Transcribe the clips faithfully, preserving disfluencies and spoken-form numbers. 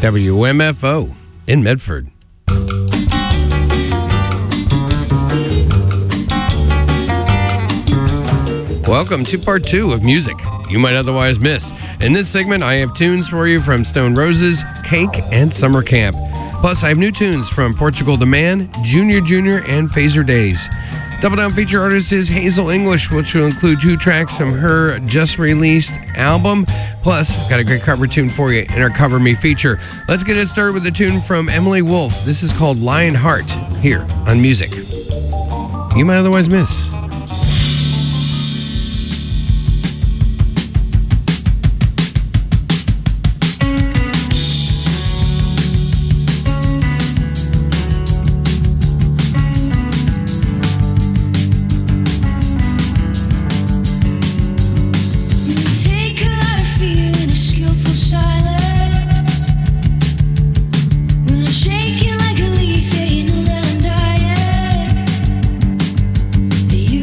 W M F O in Medford. Welcome to part two of music you might otherwise miss. In this segment, I have tunes for you from Stone Roses, Cake, and Summer Camp. Plus, I have new tunes from Portugal the Man, Junior Junior, and Phaser Days. Double Down feature artist is Hazel English, which will include two tracks from her just-released album. Plus, I've got a great cover tune for you in our Cover Me feature. Let's get it started with a tune from Emily Wolfe. This is called Lion Heart, here on Music You Might Otherwise Miss. You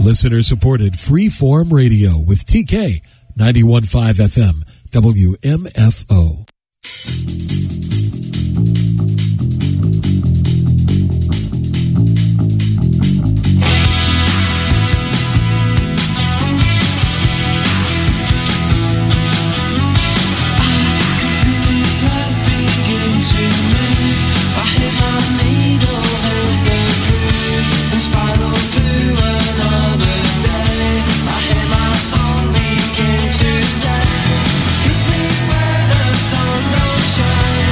Listener-supported free-form radio with T K, ninety-one point five F M, W M F O. Kiss me where the sun don't shine.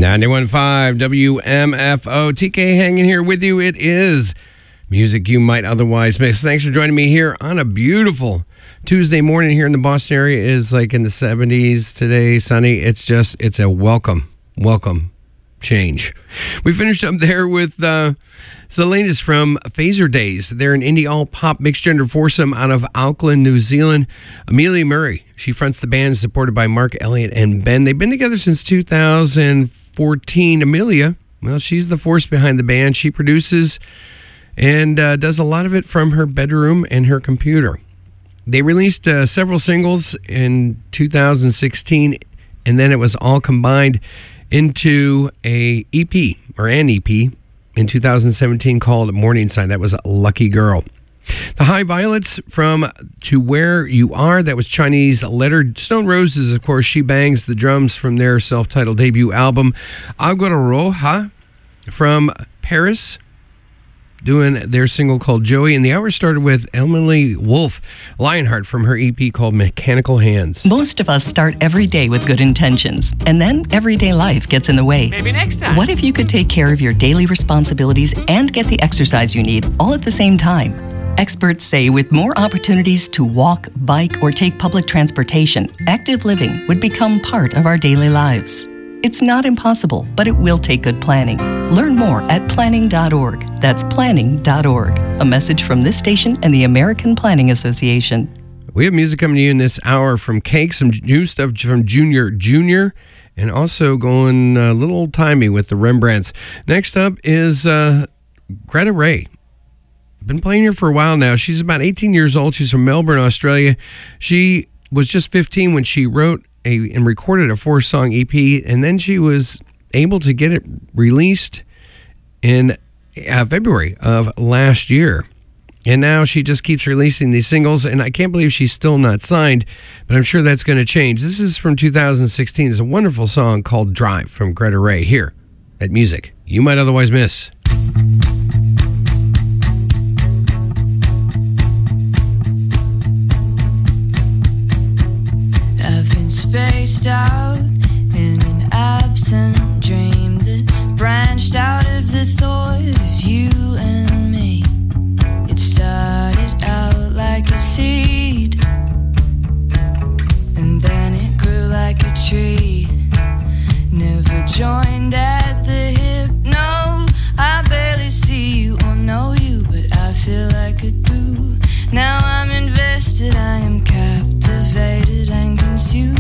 ninety-one point five W M F O. T K hanging here with you. It is music you might otherwise miss. Thanks for joining me here on a beautiful Tuesday morning here in the Boston area. It is like in the seventies today, sunny. It's just, it's a welcome, welcome change. We finished up there with uh, Selena's from Phaser Days. They're an indie all-pop mixed-gender foursome out of Auckland, New Zealand. Amelia Murray, she fronts the band, supported by Mark Elliott and Ben. They've been together since two thousand fourteen. Amelia, well, she's the force behind the band. She produces and uh, does a lot of it from her bedroom and her computer. They released uh, several singles in two thousand sixteen, and then it was all combined into a E P, or an E P, in two thousand seventeen called Morningside. That was Lucky Girl. The High Violets from To Where You Are, that was Chinese lettered. Stone Roses, of course, She Bangs the Drums from their self-titled debut album. Agua Roja from Paris, doing their single called Joey. And the hour started with Emily Wolf Lionheart from her E P called Mechanical Hands. Most of us start every day with good intentions, and then everyday life gets in the way. Maybe next time. What if you could take care of your daily responsibilities and get the exercise you need all at the same time? Experts say with more opportunities to walk, bike, or take public transportation, active living would become part of our daily lives. It's not impossible, but it will take good planning. Learn more at planning dot org. That's planning dot org. A message from this station and the American Planning Association. We have music coming to you in this hour from Cake, some new stuff from Junior Junior, and also going a little old-timey with the Rembrandts. Next up is uh, Greta Ray. Been playing her for a while now. She's about eighteen years old. She's from Melbourne, Australia. She was just fifteen when she wrote a and recorded a four-song E P, and then she was able to get it released in uh, February of last year. And now she just keeps releasing these singles, and I can't believe she's still not signed, but I'm sure that's going to change. This is from two thousand sixteen. It's a wonderful song called Drive from Greta Ray here at Music You Might Otherwise Miss. Spaced out in an absent dream that branched out of the thought of you and me. It started out like a seed, and then it grew like a tree. Never joined at the hip, no, I barely see you or know you, but I feel like I do. Now I'm invested, I am captivated and consumed.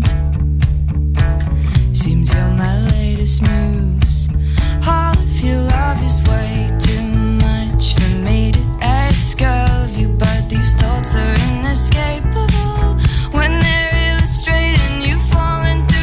Seems you're my latest muse. All of your love is way too much for me to ask of you, but these thoughts are inescapable when they're illustrating you falling through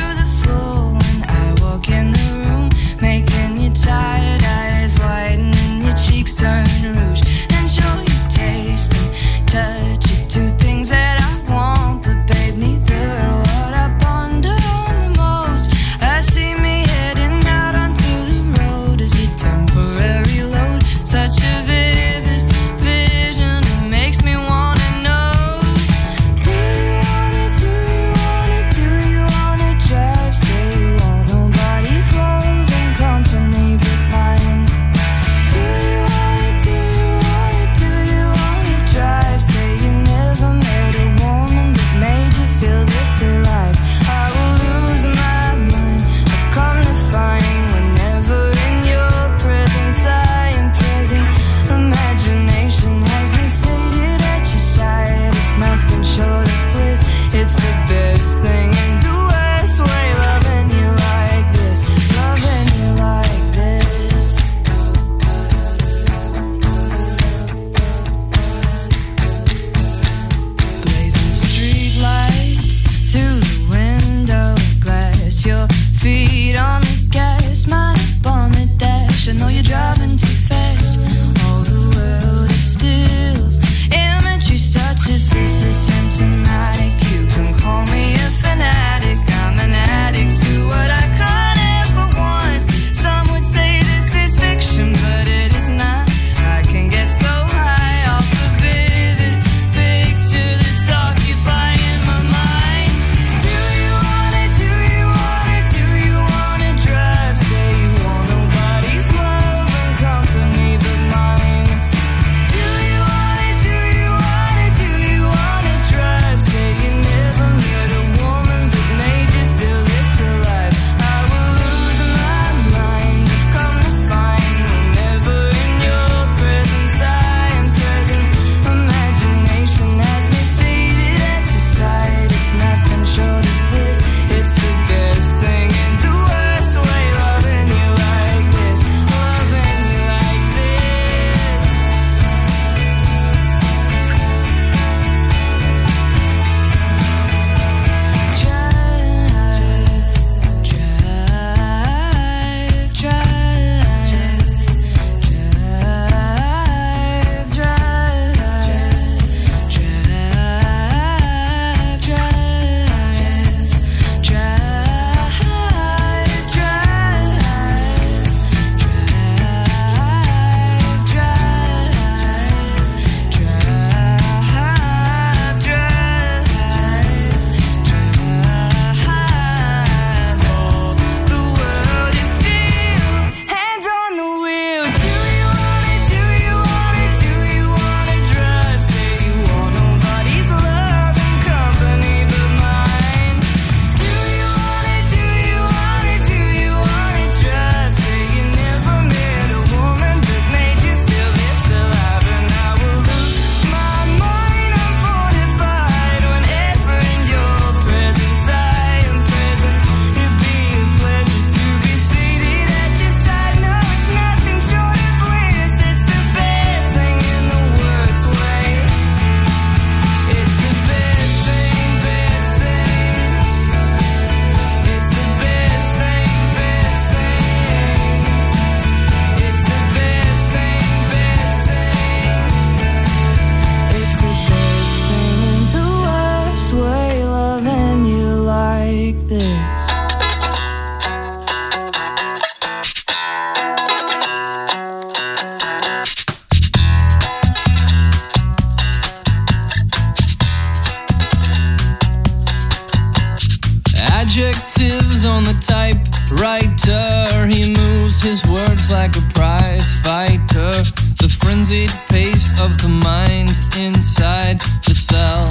Adjectives on the typewriter. He moves his words like a prize fighter. The frenzied pace of the mind inside the cell.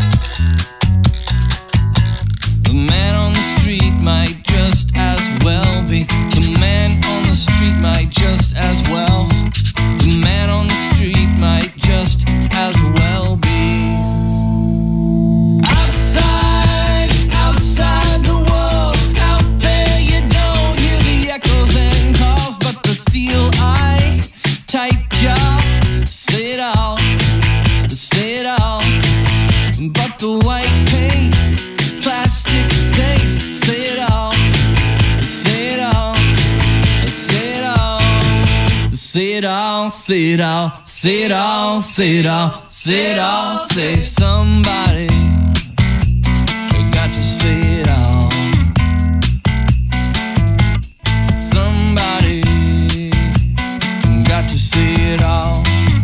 The man on the street might just as well be. The man on the street might just as well. The man on the street might just as well be. Outside, outside the walls, out there you don't hear the echoes and calls, but the steel eye, tight jaw, say it all, say it all. But the white paint, plastic saints, say it all, say it all, say it all, say it all, say it all, say it all, say it all, say it all, say somebody got to say it all. Somebody got to say it all.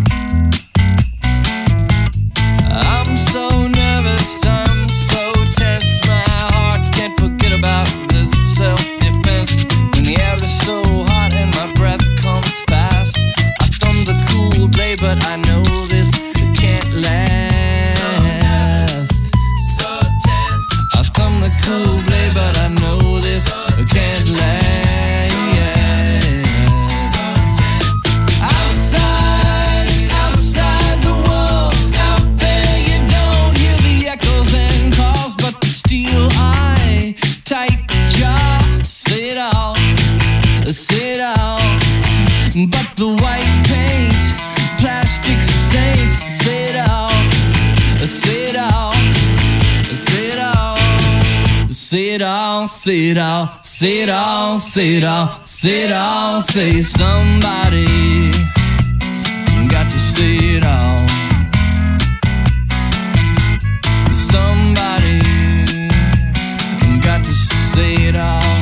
I'm so nervous, I'm so tense, my heart can't forget about this self-defense. When the air is so hot and my breath comes fast, I thumb the cool blade, but I know this can't last. So tense, I thumb the cool blade, but I know this can't last. Outside, outside the walls, out there you don't hear the echoes and calls, but the steel eye, tight jaw, say it all, say it all. But the white paint, plastic saints, say it all, say it all, say it all, say it all, say it all, say it all, say it all, say it all, say somebody got to say it all. Somebody got to say it all.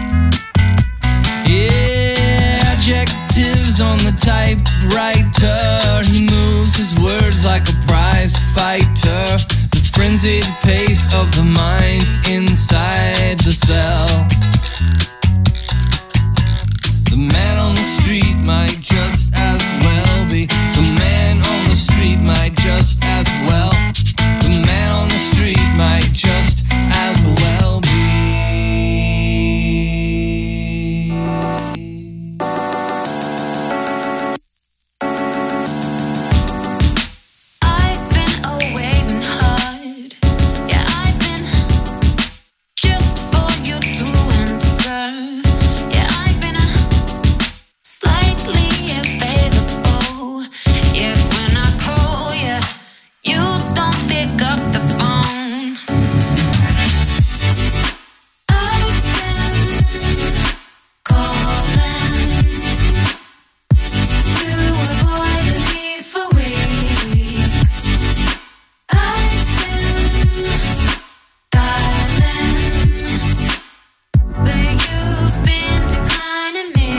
Yeah, adjectives on the typewriter. He moves his words like a prize fighter. The frenzied pace of the mind inside the cell. The man on the street might just as well be. The man on the street might just as well. The man on the street might just as well be. I've been awaiting hard. Yeah, I've been just for you to answer. Yeah, I've been slightly available. Yet when I call you, you don't pick up the phone. I've been calling. You avoided me for weeks. I've been dialing, but you've been declining me.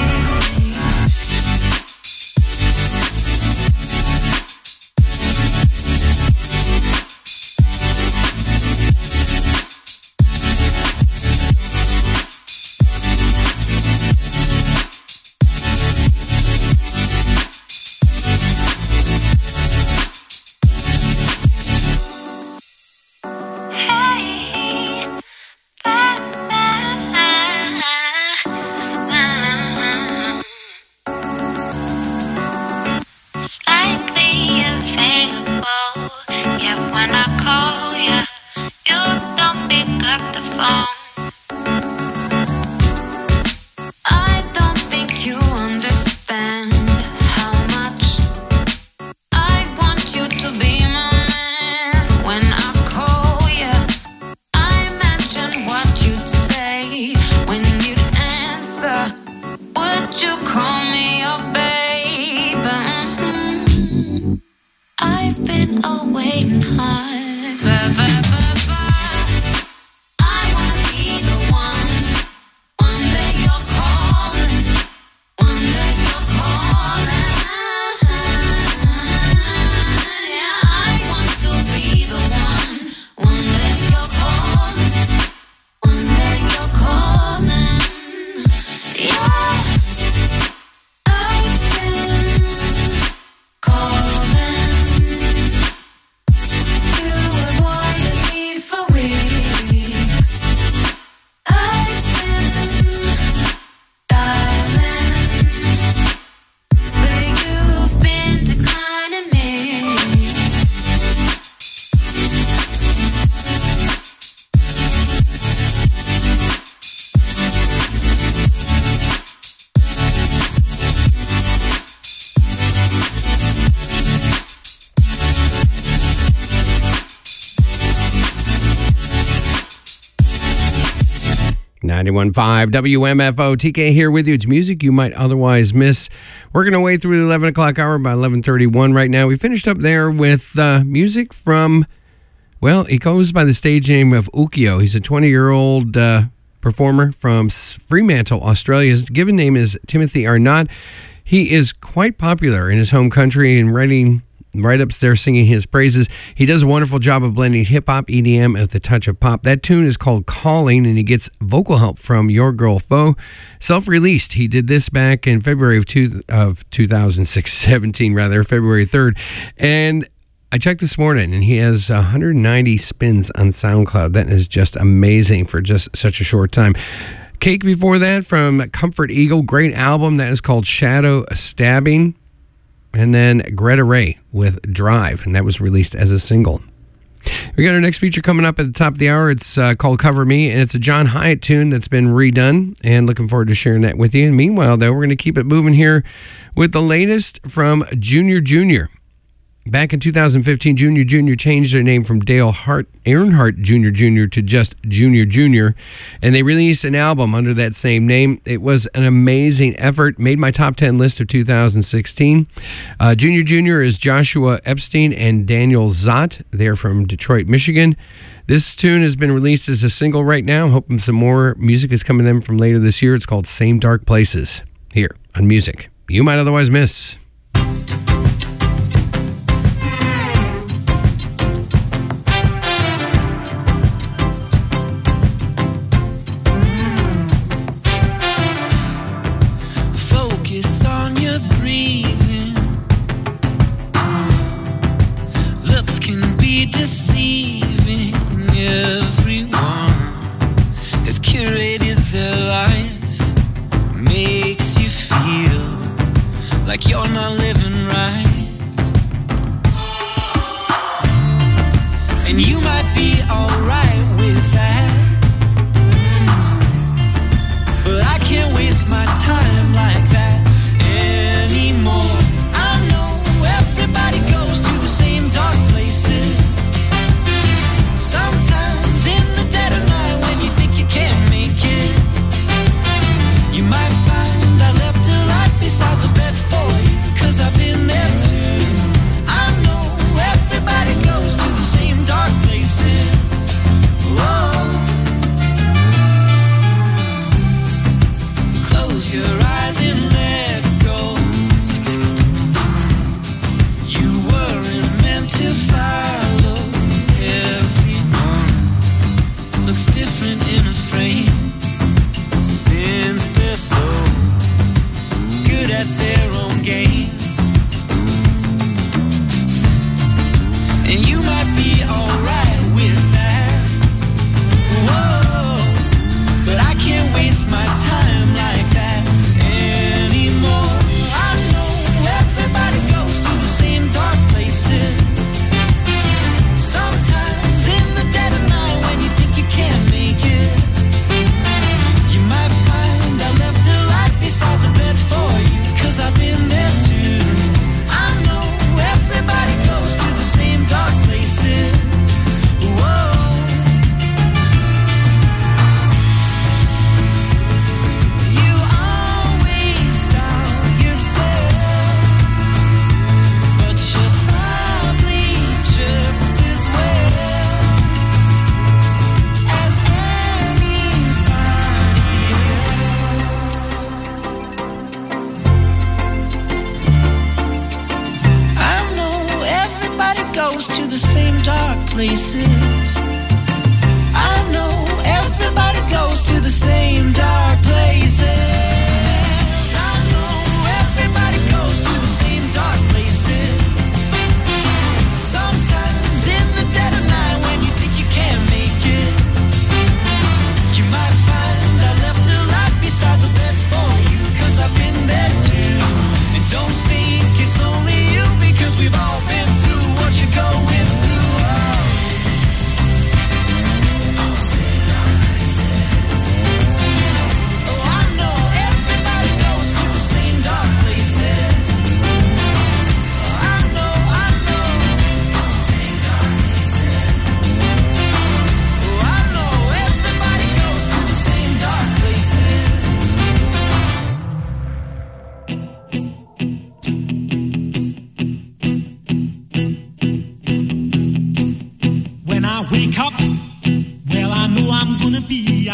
Slightly available. Yeah, when I call you, you don't pick up the phone. I don't think you understand how much I want you to be my man. When I call you, I imagine what you'd say when you'd answer. Would you call me your babe? Mhm. I've been awaiting hard. Ba, ba, ba, ba. I wanna be the one. One day you're calling. One day you're calling. Yeah, I want to be the one. One day you're calling. One day ninety-one point five W M F O. T K here with you. It's music you might otherwise miss. Working our way through the eleven o'clock hour by eleven thirty-one right now. We finished up there with uh, music from, well, he goes by the stage name of Ukio. He's a twenty-year-old uh, performer from Fremantle, Australia. His given name is Timothy Arnott. He is quite popular in his home country and writing right up there singing his praises. He does a wonderful job of blending hip-hop, E D M, with a touch of pop. That tune is called Calling, and he gets vocal help from Your Girl Fo. Self-released. He did this back in February of, two, of two thousand six, seventeen, rather, February third. And I checked this morning, and he has one hundred ninety spins on SoundCloud. That is just amazing for just such a short time. Cake before that from Comfort Eagle. Great album. That is called Shadow Stabbing. And then Greta Ray with Drive, and that was released as a single. We got our next feature coming up at the top of the hour. It's uh, called Cover Me, and it's a John Hyatt tune that's been redone, and looking forward to sharing that with you. And meanwhile, though, we're going to keep it moving here with the latest from Junior Junior Back in two thousand fifteen, Junior Junior changed their name from Dale Hart, Earnhardt Junior Junior to just Junior Junior, and they released an album under that same name. It was an amazing effort, made my top ten list of two thousand sixteen. Uh, Junior Junior is Joshua Epstein and Daniel Zott. They're from Detroit, Michigan. This tune has been released as a single right now. I'm hoping some more music is coming to them from later this year. It's called Same Dark Places, here on Music You Might Otherwise Miss. On your breathing, looks can be deceiving. Everyone has curated their life, makes you feel like you're not living right. And you might be alright with that, but I can't waste my time like that anymore. I know everybody goes to the same dark places. Sometimes in the dead of night when you think you can't make it, you might find I left a light beside the bed for you, 'cause I've been there too.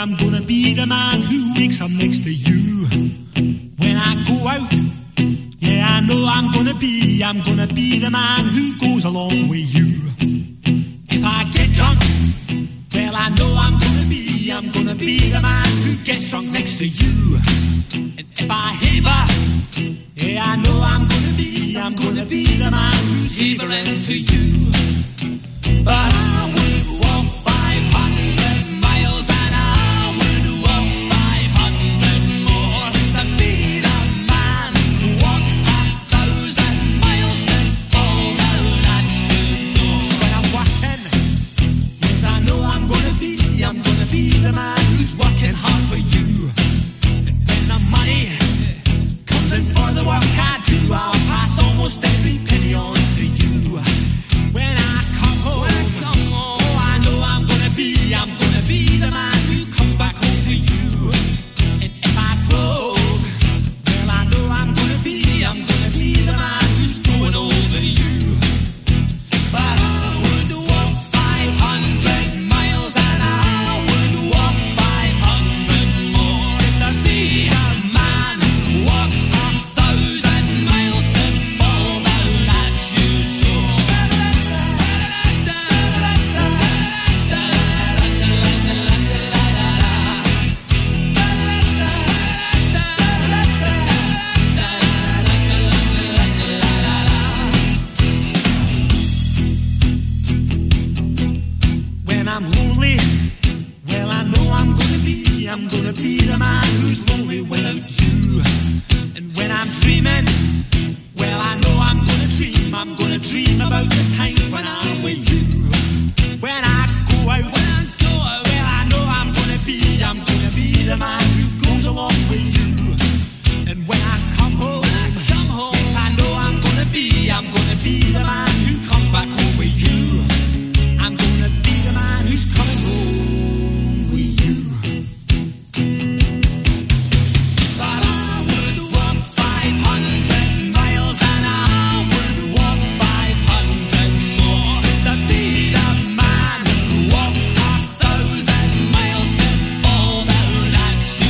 I'm gonna be the man who wakes up next to you when I go out. Yeah, I know I'm gonna be, I'm gonna be the man who goes along with you. If I get drunk, well, I know I'm gonna be, I'm gonna be the man who gets drunk next to you. And if I heaver, yeah, I know I'm gonna be, I'm gonna be the man who's heavering to you. But I would walk five hundred miles and I would walk five hundred more to be the man who walked a thousand miles to fall down at your door. When I'm walking, yes, I know I'm gonna be, I'm gonna be the man who's working hard for you. And when the money comes in for the work I do, I'll pass almost every penny on to you. When I come home, oh, I know I'm gonna be, I'm gonna be the man who comes back home to you. And if I broke, well, I know I'm gonna be, I'm gonna be the man who's growing over you. But I would walk five hundred miles and I would walk five hundred more just to be the man who walks a thousand miles to fall down at your door. When I'm lonely, well, I know I'm gonna be, I'm gonna be the man who's lonely without you. And when I'm dreaming, well, I know I'm gonna dream, I'm gonna dream about the time when I'm with you. When I go out, when I go out, well, I know I'm gonna be, I'm gonna be the man who goes along with you. And when I come home, when I come home, yes, I know I'm gonna be, I'm gonna be the man who comes back home with you. I'm gonna be the man who's coming home with you. But I would walk five hundred miles and I would walk five hundred more just to be the man who walks a thousand miles to fall down at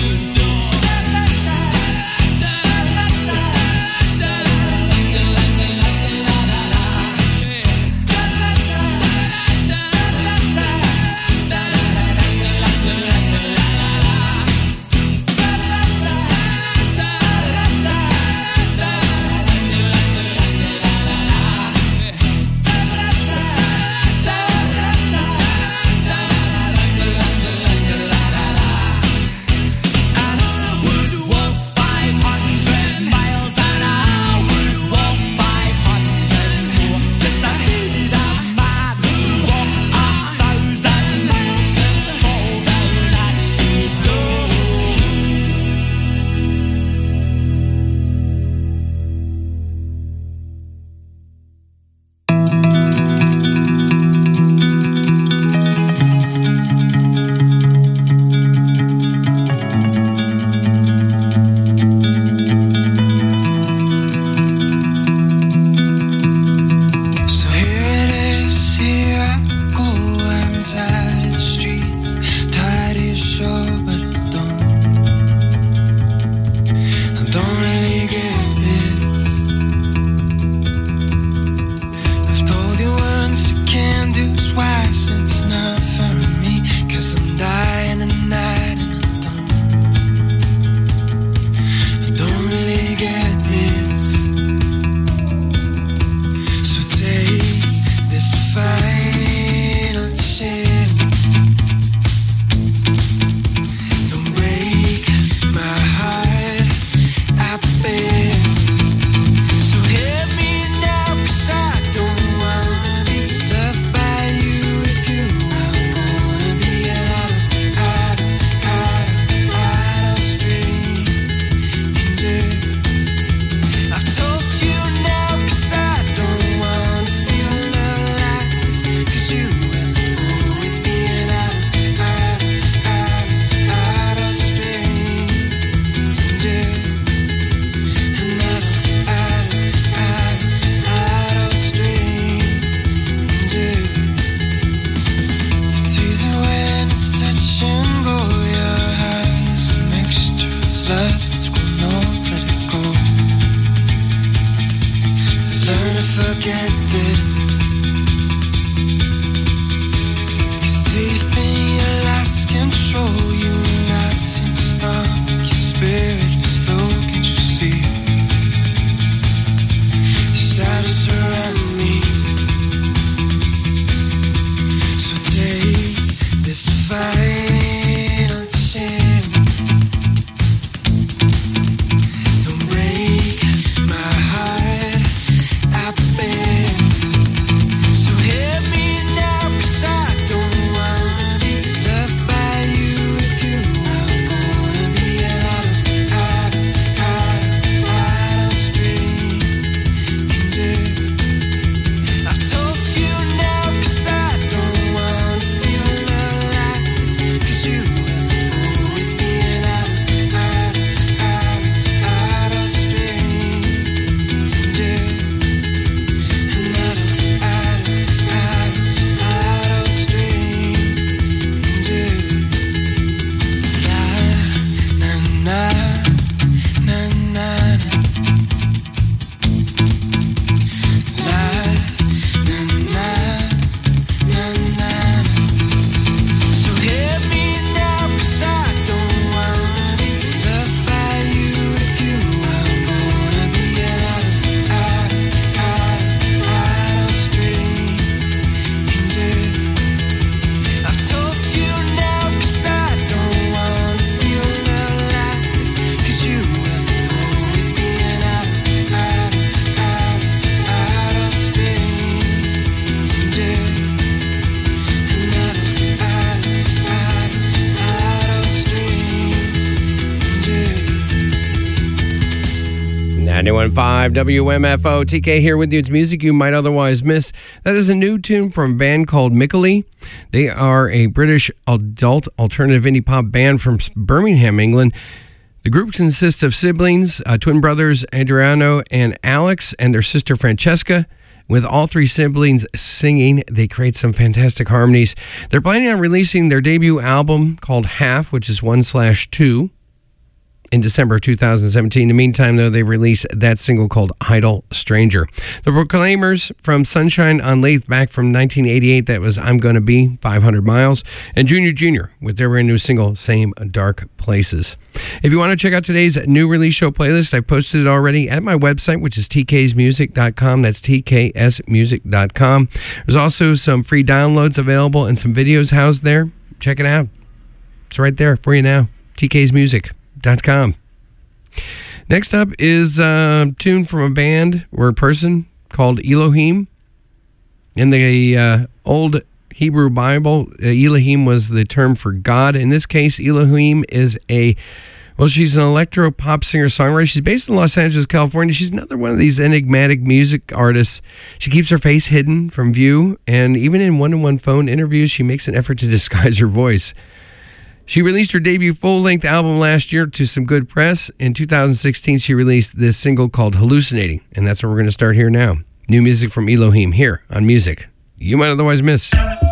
ninety-one point five W M F O. T K here with you. It's music you might otherwise miss. That is a new tune from a band called Mickley. They are a British adult alternative indie pop band from Birmingham, England. The group consists of siblings, uh, twin brothers Adriano and Alex, and their sister Francesca. With all three siblings singing, they create some fantastic harmonies. They're planning on releasing their debut album called Half, which is one slash two, in December of two thousand seventeen. In the meantime, though, they released that single called Idle Stranger. The Proclaimers from Sunshine on Lathe back from nineteen eighty-eight, that was I'm Gonna Be, five hundred miles. And Junior Junior with their brand new single, Same Dark Places. If you want to check out today's new release show playlist, I've posted it already at my website, which is t k s music dot com. That's t k s music dot com. There's also some free downloads available and some videos housed there. Check it out. It's right there for you now. t k s music dot com. Next up is a tune from a band or a person called Elohim. In the uh, old Hebrew Bible, uh, Elohim was the term for God. In this case, Elohim is a, well, she's an electro pop singer-songwriter. She's based in Los Angeles, California. She's another one of these enigmatic music artists. She keeps her face hidden from view, and even in one-on-one phone interviews, she makes an effort to disguise her voice. She released her debut full-length album last year to some good press. In two thousand sixteen, she released this single called Hallucinating, and that's what we're going to start here now. New music from Elohim here on Music You Might Otherwise Miss.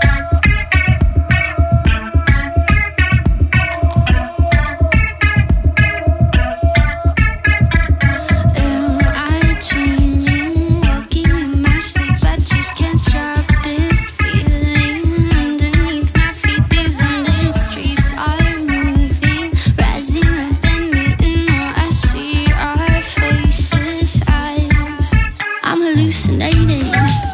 Hallucinating.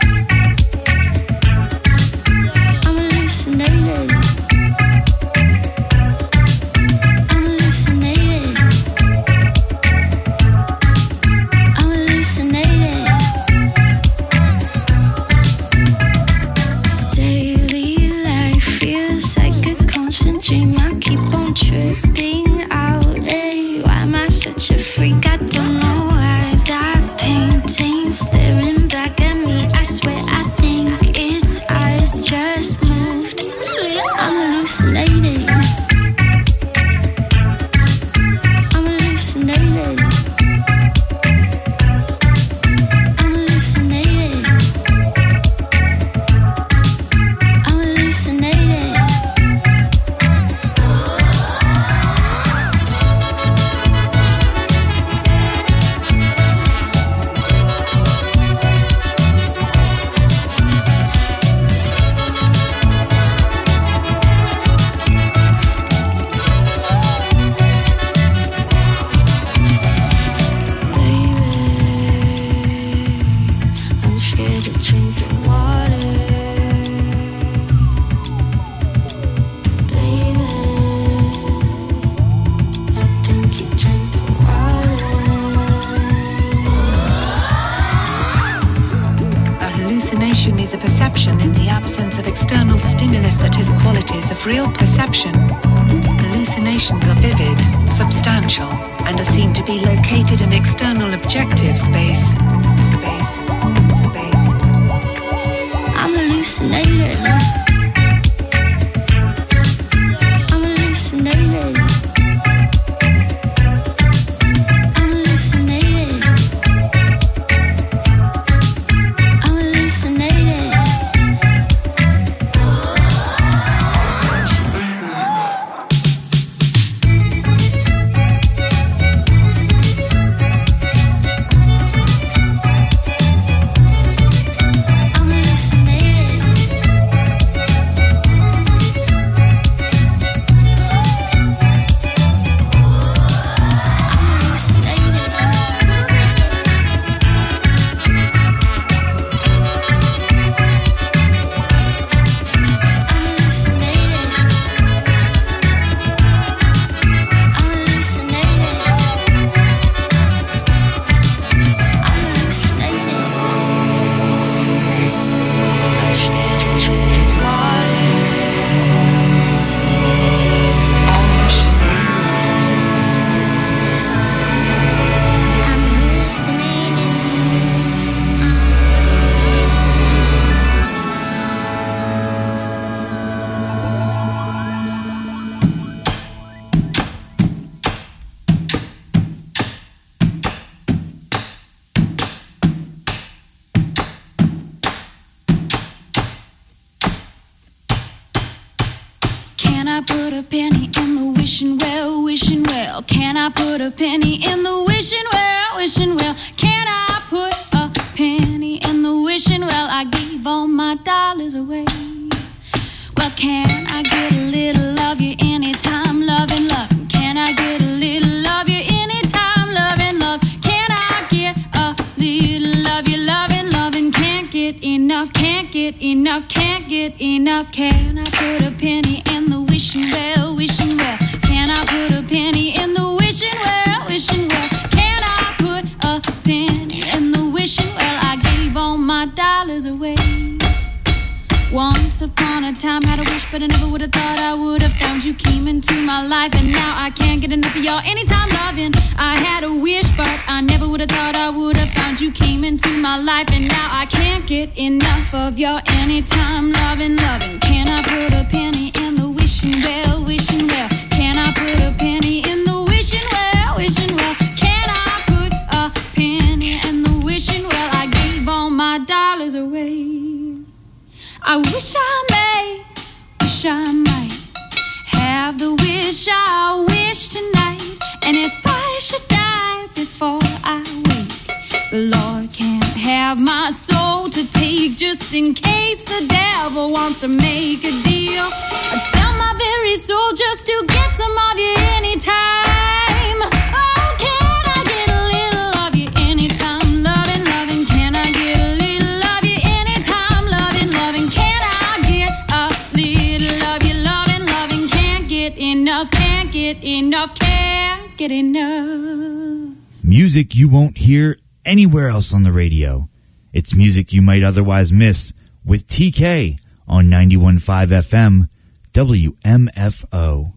Hallucination is a perception in the absence of external stimulus that has qualities of real perception. Hallucinations are vivid, substantial, and are seen to be located in external objective space. Space. Space. I'm hallucinating. I'm hallucinating. I put a penny in the wishing well, wishing well? Can I put a penny in the wishing well, wishing well? Can I put a penny in the wishing well? I gave all my dollars away. Well, can I get a little of you anytime, loving, loving? Can I get a little of you anytime, loving, love? Can I get a little of you, loving, loving? Can't get enough, can't get enough, can't get enough. Can I put a penny in the wishing well, wishing well? Can I put a penny in the wishing well, wishing well? Can I put a penny in the wishing well? I gave all my dollars away. Once upon a time had a wish, but I never would have thought I would have found you. Came into my life and now I can't get enough of y'all anytime loving. I had a wish, but I never would have thought I would have found you. Came into my life and now I can't get enough of y'all anytime loving, loving. Can I put a penny in the wishing well, wishing well? Can I put a penny in the wishing well, wishing well? Can I put a penny in the wishing well? I gave all my dollars away. I wish I may, wish I might have the wish I wish tonight. And if I should die before I wake, the Lord can't have my soul to take, just in case the devil wants to make a deal. I'd sell my very soul just to get some of you anytime. Oh, can I get a little of you anytime, loving, loving? Can I get a little of you anytime, loving, loving? Can I get a little of you, loving, loving? Can't get enough, can't get enough, can't get enough. Music you won't hear anywhere else on the radio. It's music you might otherwise miss with T K on ninety-one point five F M W M F O.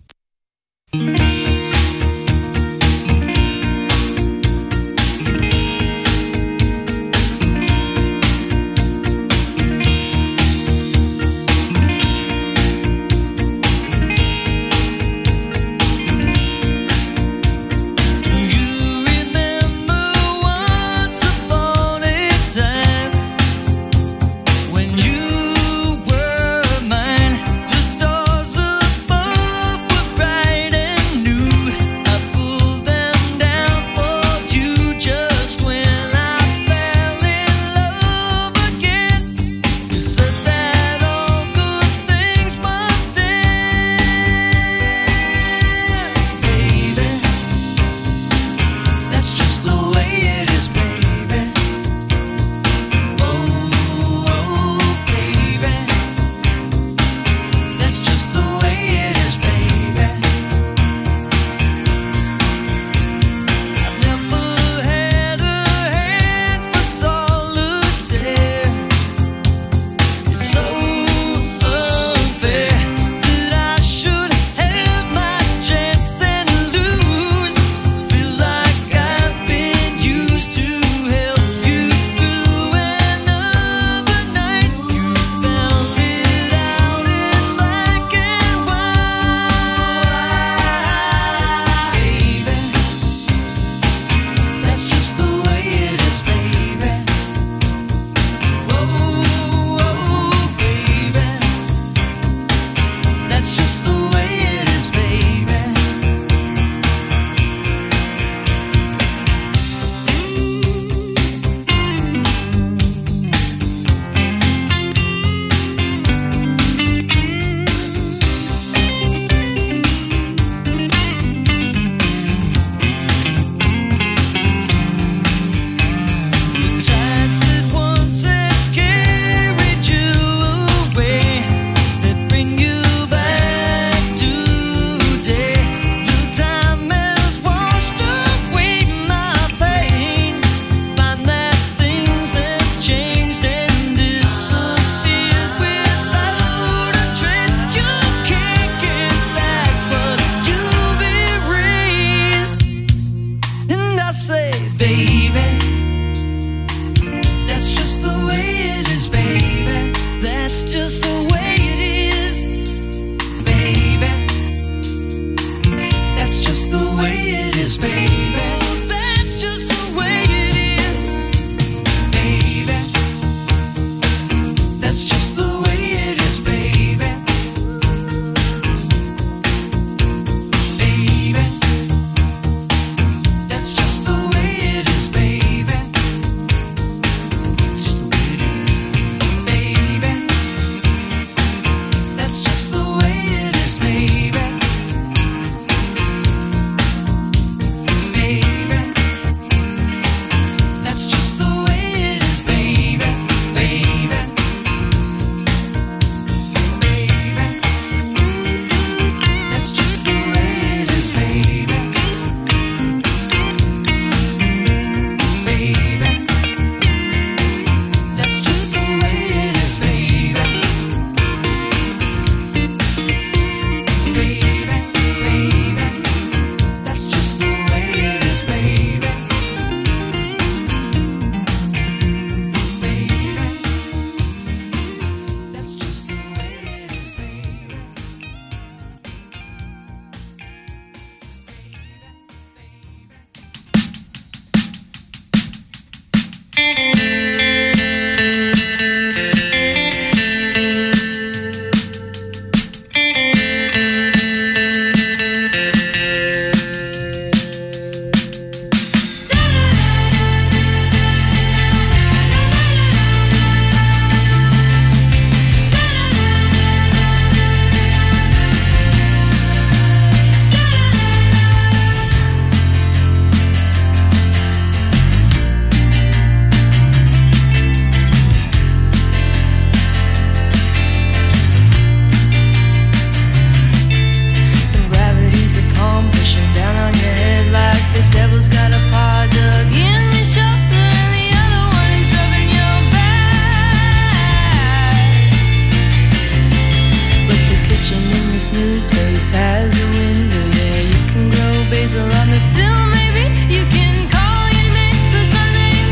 on the sill. Maybe you can call your neighbors my name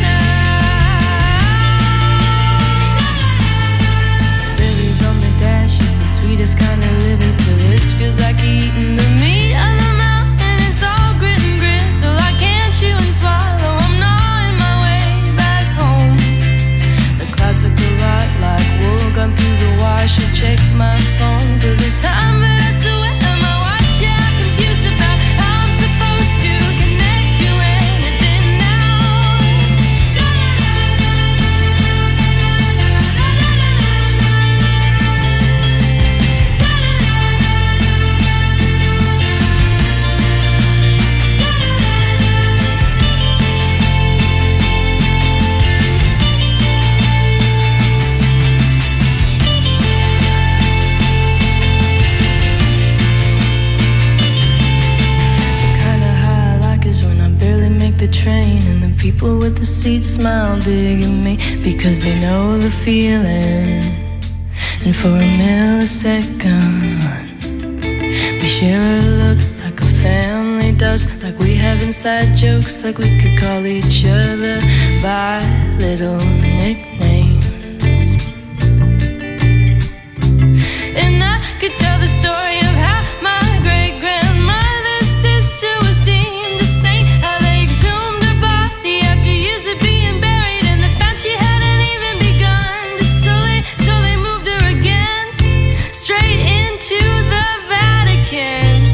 now. Billy's on the dash, it's the sweetest kind of living. Still, this feels like eating the meat of the mountain. It's all grit and grit, so I can't chew and swallow. I'm gnawing my way back home. The clouds look a lot like wool gone through the wash. I check my phone for the time, but I swear my watch. Yeah, I'm confused about how I'm supposed to connect to anything now. The train and the people with the seats smile big at me because they know the feeling. And for a millisecond we share a look like a family does, like we have inside jokes, like we could call each other by little nicknames. And I could tell the story of how my great-grandmother's sister was deemed a saint. How they exhumed her body after years of being buried, and they found she hadn't even begun to sully. So they moved her again straight into the Vatican.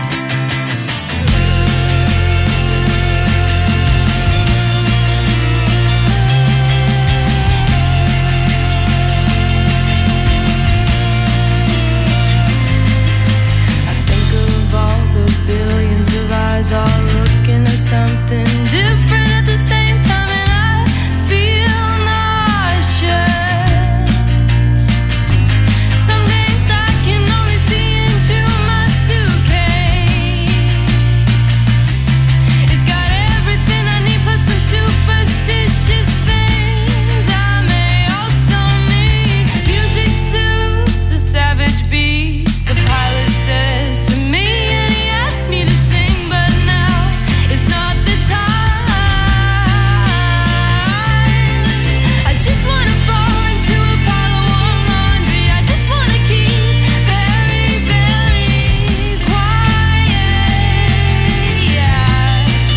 Billions of eyes all looking at something different at the same time, and I feel nauseous. Some days I can only see into my suitcase. It's got everything I need plus some superstitious things. I may also need music suits, a savage beast. The pilot says to me, me to sing, but now it's not the time. I just wanna fall into a pile of warm laundry. I just wanna keep very, very quiet, yeah.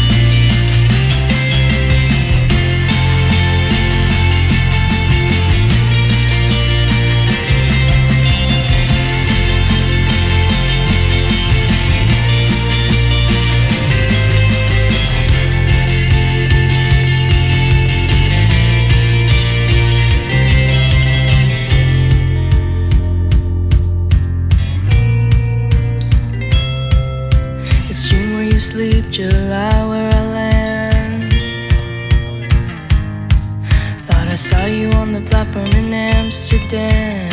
June where you sleep, July where I land. Thought I saw you on the platform in Amsterdam.